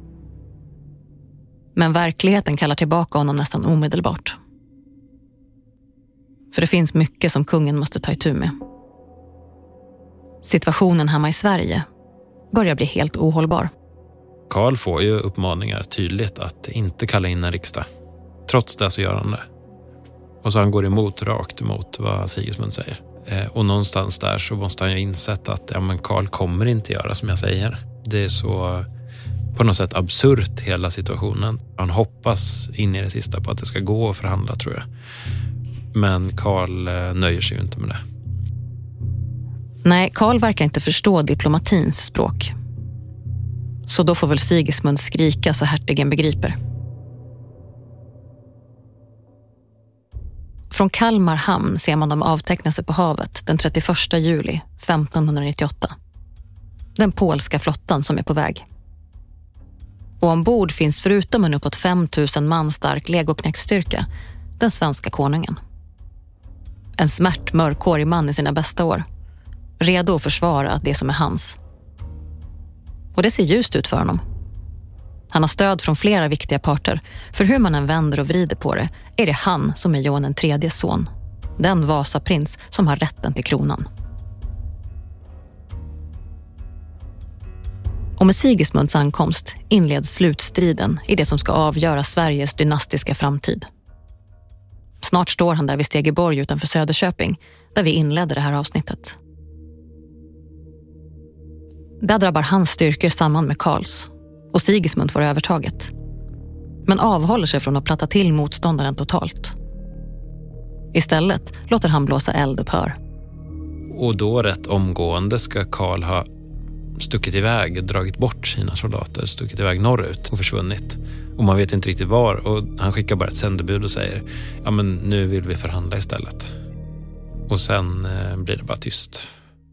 Men verkligheten kallar tillbaka honom nästan omedelbart. För det finns mycket som kungen måste ta itu med. Situationen hemma i Sverige börjar bli helt ohållbar. Karl får ju uppmaningar tydligt att inte kalla in en riksdag. Trots det så gör han det. Och så han går emot rakt emot vad Sigismund säger. Eh, och någonstans där så måste han ju insett att ja, men Karl kommer inte göra som jag säger. Det är så på något sätt absurt hela situationen. Han hoppas in i det sista på att det ska gå att förhandla, tror jag. Men Karl eh, nöjer sig ju inte med det. Nej, Karl verkar inte förstå diplomatins språk. Så då får väl Sigismund skrika så hertigen begriper. Från Kalmar hamn ser man dem avteckna sig på havet den trettioförsta juli femtonhundranittioåtta. Den polska flottan som är på väg. Och ombord finns förutom en uppåt fem tusen man stark legoknäcksstyrka den svenska konungen. En smärt mörkhårig man i sina bästa år. Redo att försvara det som är hans. Och det ser ljust ut för honom. Han har stöd från flera viktiga parter. För hur man än vänder och vrider på det är det han som är Johan den tredjes son. Den Vasaprins som har rätten till kronan. Och med Sigismunds ankomst inleds slutstriden i det som ska avgöra Sveriges dynastiska framtid. Snart står han där vid Stegeborg utanför Söderköping, där vi inledde det här avsnittet. Där drabbar hans styrkor samman med Karls och Sigismund får övertaget. Men avhåller sig från att platta till motståndaren totalt. Istället låter han blåsa eld upphör. Och då rätt omgående ska Karl ha stuckit iväg, dragit bort sina soldater, stuckit iväg norrut och försvunnit. Och man vet inte riktigt var, och han skickar bara ett sändebud och säger ja men nu vill vi förhandla istället. Och sen eh, blir det bara tyst.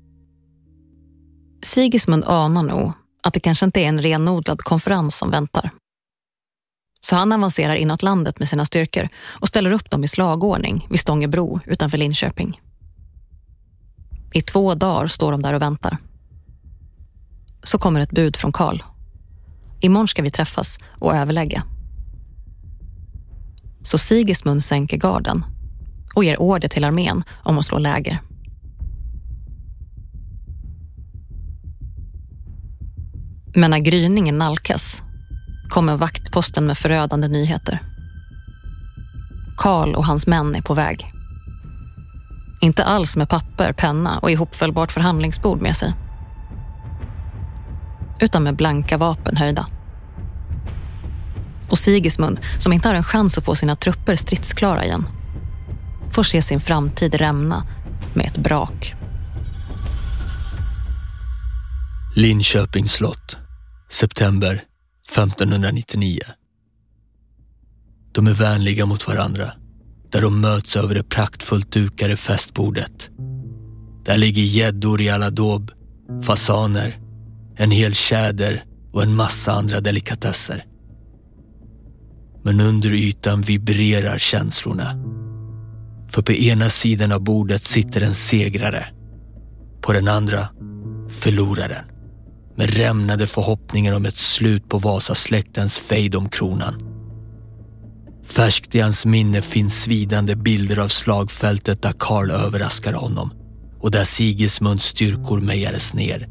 Sigismund anar nog att det kanske inte är en renodlad konferens som väntar. Så han avancerar inåt landet med sina styrkor och ställer upp dem i slagordning vid Stångebro utanför Linköping. I två dagar står de där och väntar. Så kommer ett bud från Karl. Imorgon ska vi träffas och överlägga. Så Sigismund sänker garden och ger order till armén om att slå läger. Men när gryningen nalkas kommer vaktposten med förödande nyheter. Karl och hans män är på väg. Inte alls med papper, penna och ihopfällbart förhandlingsbord med sig. Utan med blanka vapen höjda. Och Sigismund, som inte har en chans att få sina trupper stridsklara igen, får se sin framtid rämna med ett brak. Linköpings slott, september femtonhundranittionio. De är vänliga mot varandra, där de möts över det praktfullt dukade festbordet. Där ligger gäddor i alla dåb, fasaner, en hel tjäder och en massa andra delikatesser. Men under ytan vibrerar känslorna. För på ena sidan av bordet sitter en segrare. På den andra förloraren. Med rämnade förhoppningar om ett slut på Vasasläktens fejd om kronan. Färskt i hans minne finns svidande bilder av slagfältet där Karl överraskar honom och där Sigismunds styrkor mejades ner.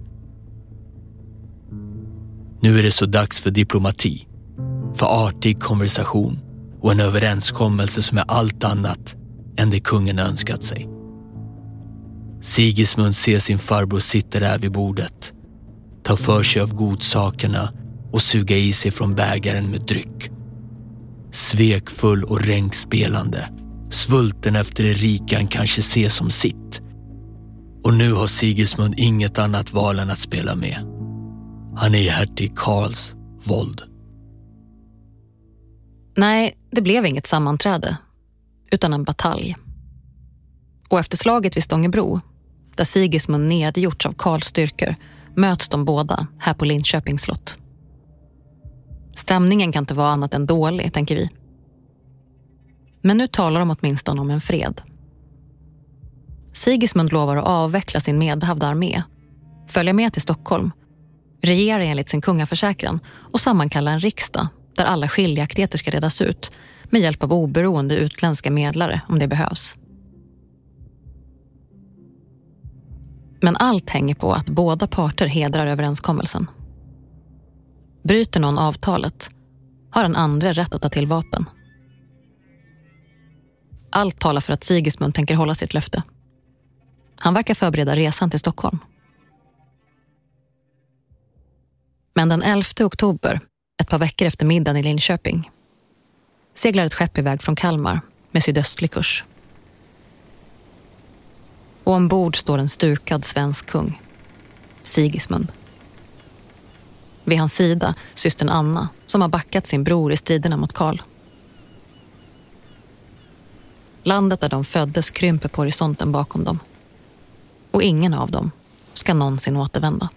Nu är det så dags för diplomati, för artig konversation och en överenskommelse som är allt annat än det kungen önskat sig. Sigismund ser sin farbror sitta där vid bordet, ta för sig av godsakerna och suga i sig från bägaren med dryck. Svekfull och ränkspelande, svulten efter det rika han kanske ser som sitt. Och nu har Sigismund inget annat val än att spela med. Han är hertig Karls våld. Nej, det blev inget sammanträde, utan en batalj. Och efter slaget vid Stångebro, där Sigismund nedgjorts av Karls styrkor, möts de båda här på Linköpings slott. Stämningen kan inte vara annat än dålig, tänker vi. Men nu talar de åtminstone om en fred. Sigismund lovar att avveckla sin medhavda armé, följa med till Stockholm, regera enligt sin kungaförsäkran och sammankalla en riksdag där alla skiljaktigheter ska redas ut med hjälp av oberoende utländska medlare om det behövs. Men allt hänger på att båda parter hedrar överenskommelsen. Bryter någon avtalet har den andra rätt att ta till vapen. Allt talar för att Sigismund tänker hålla sitt löfte. Han verkar förbereda resan till Stockholm. Men den elfte oktober, ett par veckor efter middagen i Linköping, seglar ett skepp iväg från Kalmar med sydöstlig kurs. Och ombord står en stukad svensk kung, Sigismund. Vid hans sida systern Anna, som har backat sin bror i striderna mot Karl. Landet där de föddes krymper på horisonten bakom dem. Och ingen av dem ska någonsin återvända.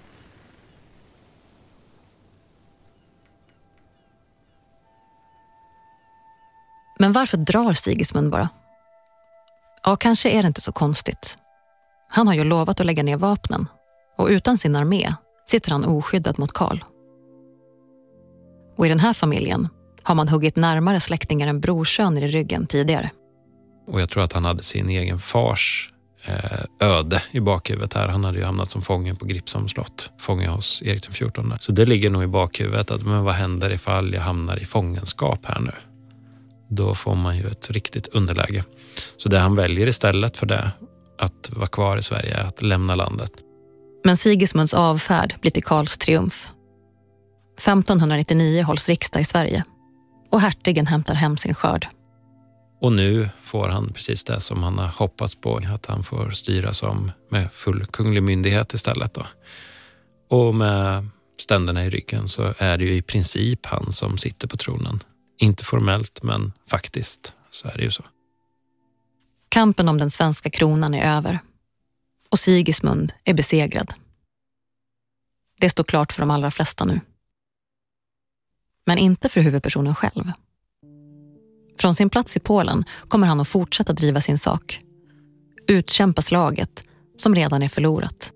Men varför drar Sigismund bara? Ja, kanske är det inte så konstigt. Han har ju lovat att lägga ner vapnen. Och utan sin armé sitter han oskyddad mot Karl. Och i den här familjen har man huggit närmare släktingar än brorsöner i ryggen tidigare. Och jag tror att han hade sin egen fars eh, öde i bakhuvudet här. Han hade ju hamnat som fånge på Gripsholms slott. Fånge hos Erik den fjortonde. Så det ligger nog i bakhuvudet att men vad händer ifall jag hamnar i fångenskap här nu? Då får man ju ett riktigt underläge. Så det han väljer istället för det, att vara kvar i Sverige, är att lämna landet. Men Sigismunds avfärd blir till Karls triumf. femtonhundranittionio hålls riksdag i Sverige och hertigen hämtar hem sin skörd. Och nu får han precis det som han har hoppats på, att han får styra som med full kunglig myndighet istället då. Och med ständerna i ryggen så är det ju i princip han som sitter på tronen. Inte formellt, men faktiskt så är det ju så. Kampen om den svenska kronan är över. Och Sigismund är besegrad. Det står klart för de allra flesta nu. Men inte för huvudpersonen själv. Från sin plats i Polen kommer han att fortsätta driva sin sak. Utkämpa slaget som redan är förlorat.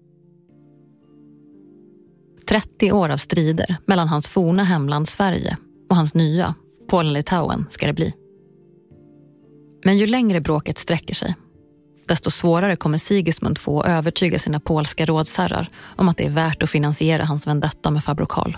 trettio år av strider mellan hans forna hemland Sverige och hans nya, Polen-Litauen, ska det bli. Men ju längre bråket sträcker sig, desto svårare kommer Sigismund få att övertyga sina polska rådsherrar om att det är värt att finansiera hans vendetta med farbror Karl.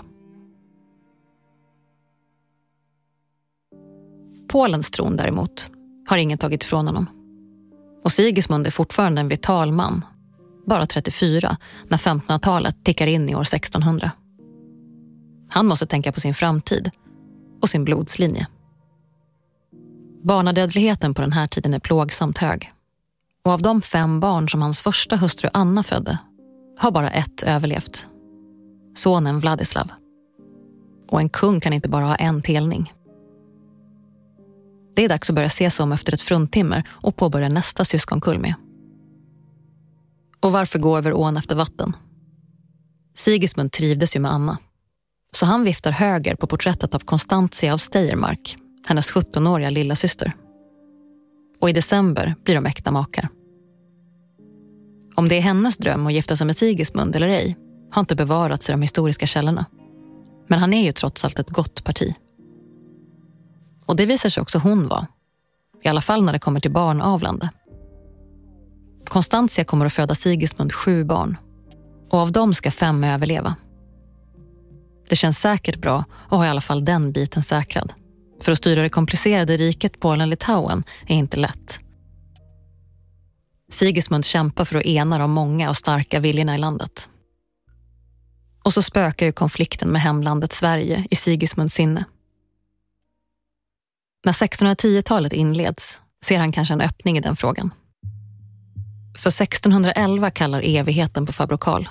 Polens tron däremot har ingen tagit ifrån honom. Och Sigismund är fortfarande en vital man, bara trettiofyra, när femtonhundratalet tickar in i år sextonhundra. Han måste tänka på sin framtid och sin blodslinje. Barnadödligheten på den här tiden är plågsamt hög. Och av de fem barn som hans första hustru Anna födde har bara ett överlevt. Sonen Vladislav. Och en kung kan inte bara ha en telning. Det är dags att börja se sig om efter ett fruntimmer och påbörja nästa syskonkull med. Och varför gå över ån efter vatten? Sigismund trivdes ju med Anna. Så han viftar höger på porträttet av Konstantia av Steiermark, hennes sjuttonåriga lilla syster. Och i december blir de äkta makar. Om det är hennes dröm att gifta sig med Sigismund eller ej har inte bevarats i de historiska källorna. Men han är ju trots allt ett gott parti. Och det visar sig också hon var. I alla fall när det kommer till barnavlande. Konstantia kommer att föda Sigismund sju barn. Och av dem ska fem överleva. Det känns säkert bra att ha i alla fall den biten säkrad. För att styra det komplicerade riket Polen-Litauen är inte lätt. Sigismund kämpar för att ena de många och starka viljorna i landet. Och så spökar ju konflikten med hemlandet Sverige i Sigismunds sinne. När sextonhundratio-talet inleds ser han kanske en öppning i den frågan. För sextonhundraelva kallar evigheten på farbror Karl.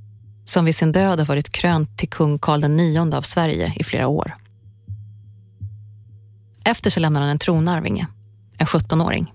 Som vid sin död har varit krönt till kung Karl den nionde av Sverige i flera år. Efter sig lämnar han en tronarvinge, en sjuttonåring.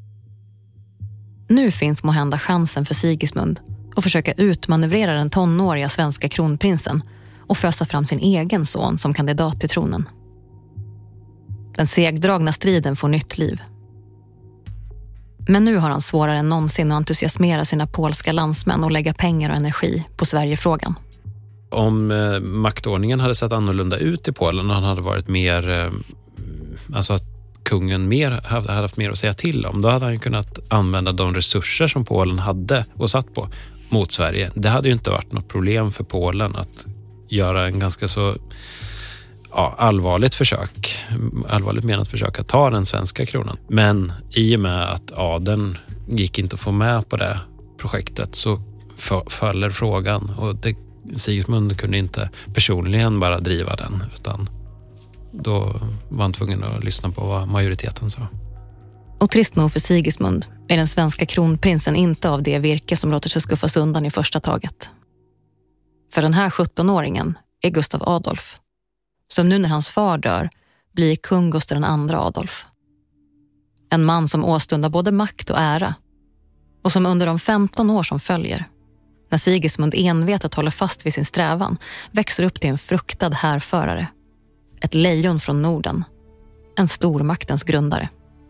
Nu finns måhända chansen för Sigismund att försöka utmanövrera den tonåriga svenska kronprinsen och fösa fram sin egen son som kandidat till tronen. Den segdragna striden får nytt liv. Men nu har han svårare än någonsin att entusiasmera sina polska landsmän och lägga pengar och energi på Sverigefrågan. Om eh, maktordningen hade sett annorlunda ut i Polen och han hade varit mer, eh, alltså att kungen mer, hade haft mer att säga till om, då hade han kunnat använda de resurser som Polen hade och satt på mot Sverige. Det hade ju inte varit något problem för Polen att göra en ganska så ja, allvarligt försök, allvarligt menat försök att ta den svenska kronan. Men i och med att adeln gick inte att få med på det projektet så faller frågan, och det, Sigismund kunde inte personligen bara driva den, utan då var han tvungen att lyssna på vad majoriteten sa. Och trist nog för Sigismund är den svenska kronprinsen inte av det virke som låter sig skuffas undan i första taget. För den här sjuttonåringen är Gustav Adolf, som nu när hans far dör blir kung Gustav den andra Adolf. En man som åstundar både makt och ära, och som under de femton år som följer, när Sigismund envetet håller fast vid sin strävan, växer upp till en fruktad härförare. Ett lejon från Norden. En stormaktens grundare.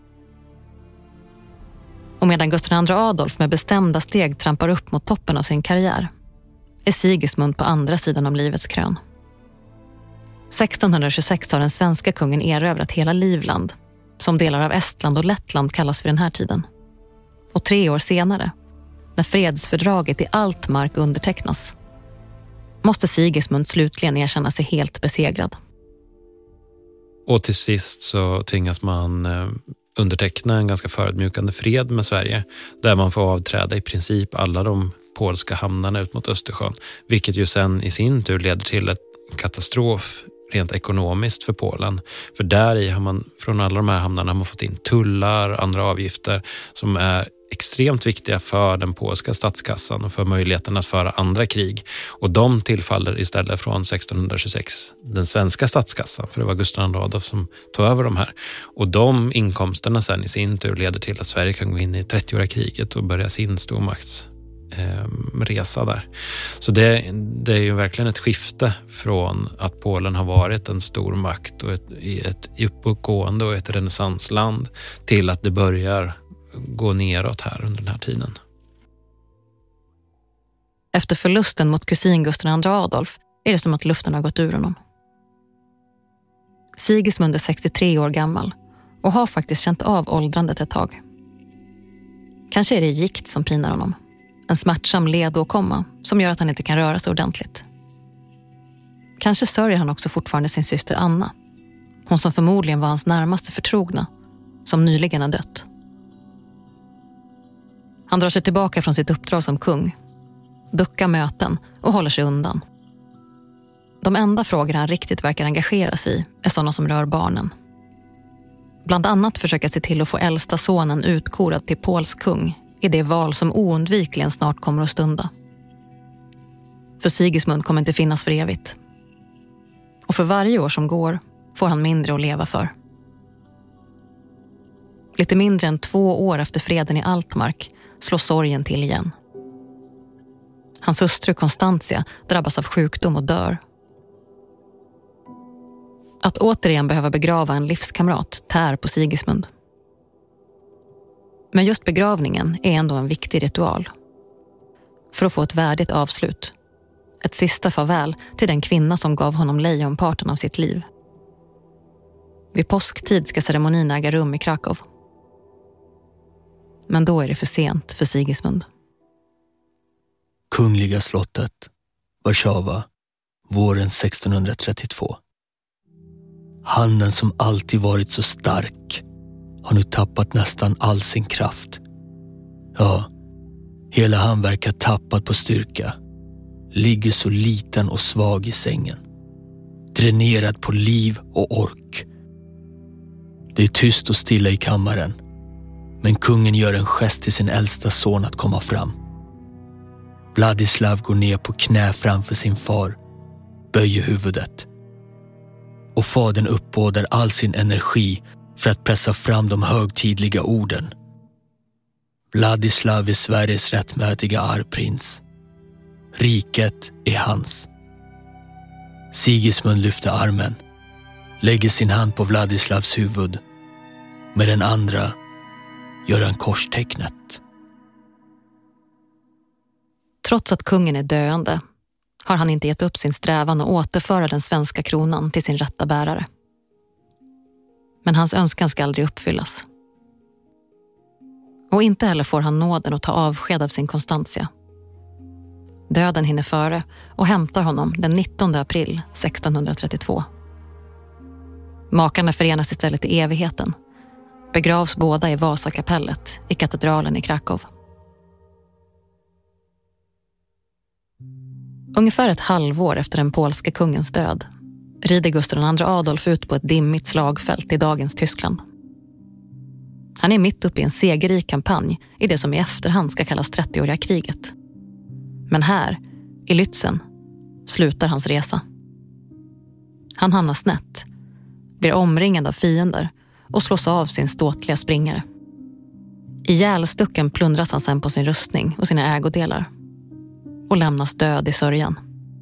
Och medan Gustav den andra Adolf med bestämda steg trampar upp mot toppen av sin karriär, är Sigismund på andra sidan av livets krön. sextonhundratjugosex har den svenska kungen erövrat hela Livland, som delar av Estland och Lettland kallas vid den här tiden. Och tre år senare, när fredsfördraget i Altmark undertecknas, måste Sigismund slutligen erkänna sig helt besegrad. Och till sist så tvingas man underteckna en ganska förödmjukande fred med Sverige, där man får avträda i princip alla de polska hamnarna ut mot Östersjön, vilket ju sen i sin tur leder till ett katastrof rent ekonomiskt för Polen. För där i har man från alla de här hamnarna har man fått in tullar, andra avgifter som är extremt viktiga för den polska statskassan och för möjligheten att föra andra krig. Och de tillfaller istället från sextonhundratjugosex den svenska statskassan, för det var Gustav den andra Adolf som tog över de här. Och de inkomsterna sen i sin tur leder till att Sverige kan gå in i trettioåriga kriget och börja sin stormakts eh, resa där. Så det, det är ju verkligen ett skifte från att Polen har varit en stor makt och ett, ett uppåtgående och ett renässansland till att det börjar gå neråt här under den här tiden. Efter förlusten mot kusin Gustav den andra Adolf är det som att luften har gått ur honom. Sigismund är sextiotre år gammal och har faktiskt känt av åldrandet ett tag. Kanske är det gikt som pinar honom. En smärtsam ledåkomma som gör att han inte kan röra sig ordentligt. Kanske sörjer han också fortfarande sin syster Anna. Hon som förmodligen var hans närmaste förtrogna, som nyligen har dött. Han drar sig tillbaka från sitt uppdrag som kung, duckar möten och håller sig undan. De enda frågor han riktigt verkar engagera sig i är sådana som rör barnen. Bland annat försöka se till att få äldsta sonen utkorad till Pols kung i det val som oundvikligen snart kommer att stunda. För Sigismund kommer inte finnas för evigt. Och för varje år som går får han mindre att leva för. Lite mindre än två år efter freden i Altmark slår sorgen till igen. Hans hustru Constantia drabbas av sjukdom och dör. Att återigen behöva begrava en livskamrat tär på Sigismund. Men just begravningen är ändå en viktig ritual. För att få ett värdigt avslut. Ett sista farväl till den kvinna som gav honom lejonparten av sitt liv. Vid påsktid ska ceremonin äga rum i Krakow. Men då är det för sent för Sigismund. Kungliga slottet, Warszawa, våren sextonhundratrettiotvå. Handen som alltid varit så stark har nu tappat nästan all sin kraft. Ja, hela han verkar tappat på styrka. Ligger så liten och svag i sängen. Dränerad på liv och ork. Det är tyst och stilla i kammaren. Men kungen gör en gest till sin äldsta son att komma fram. Vladislav går ner på knä framför sin far, böjer huvudet. och fadern uppbådar all sin energi för att pressa fram de högtidliga orden. Vladislav är Sveriges rättmätiga arvprins. Riket är hans. Sigismund lyfter armen, lägger sin hand på Vladislavs huvud. Med den andra gör han korstecknet. Trots att kungen är döende har han inte gett upp sin strävan att återföra den svenska kronan till sin rätta bärare. Men hans önskan ska aldrig uppfyllas. Och inte heller får han nåden att ta avsked av sin Constantia. Döden hinner före och hämtar honom den nittonde april sextonhundratrettiotvå. Makarna förenas istället i evigheten. Begravs båda i Vasakapellet i katedralen i Krakow. Ungefär ett halvår efter den polska kungens död rider Gustav den andre Adolf ut på ett dimmigt slagfält i dagens Tyskland. Han är mitt uppe i en segerrik kampanj i det som i efterhand ska kallas trettioåriga kriget. Men här, i Lützen, slutar hans resa. Han hamnar snett, blir omringad av fiender och slås av sin ståtliga springare. I hjälstucken plundras han sen på sin rustning och sina ägodelar och lämnas död i sörjan.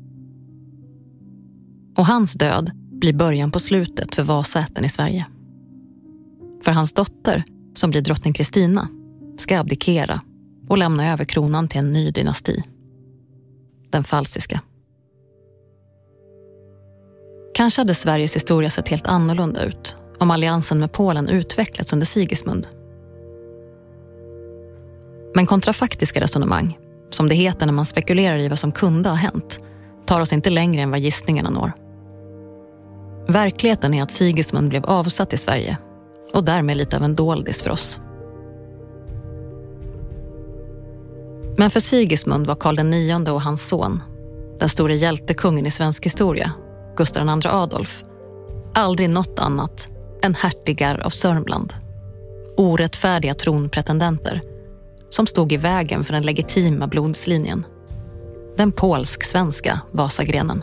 Och hans död blir början på slutet för Vasaätten i Sverige. För hans dotter, som blir drottning Kristina, ska abdikera och lämna över kronan till en ny dynasti. Den falsiska. Kanske hade Sveriges historia sett helt annorlunda ut om alliansen med Polen utvecklats under Sigismund. Men kontrafaktiska resonemang, som det heter när man spekulerar i vad som kunde ha hänt, tar oss inte längre än vad gissningarna når. Verkligheten är att Sigismund blev avsatt i Sverige och därmed lite av en doldis för oss. Men för Sigismund var Karl den nionde och hans son, den store hjältekungen i svensk historia, Gustav den andre Adolf, aldrig något annat än hertigar av Sörmland. Orättfärdiga tronpretendenter som stod i vägen för den legitima blodslinjen. Den polsk-svenska Vasagrenen.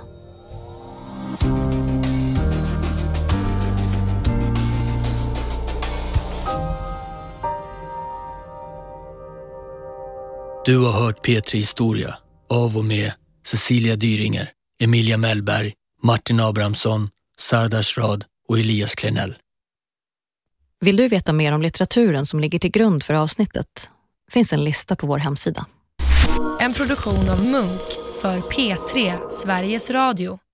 Du har hört P tre Historia av och med Cecilia Dyringer, Emilia Mellberg, Martin Abrahamsson, Sardash Rad och Elias Klenell. Vill du veta mer om litteraturen som ligger till grund för avsnittet? Finns en lista på vår hemsida. En produktion av Munk för P tre Sveriges Radio.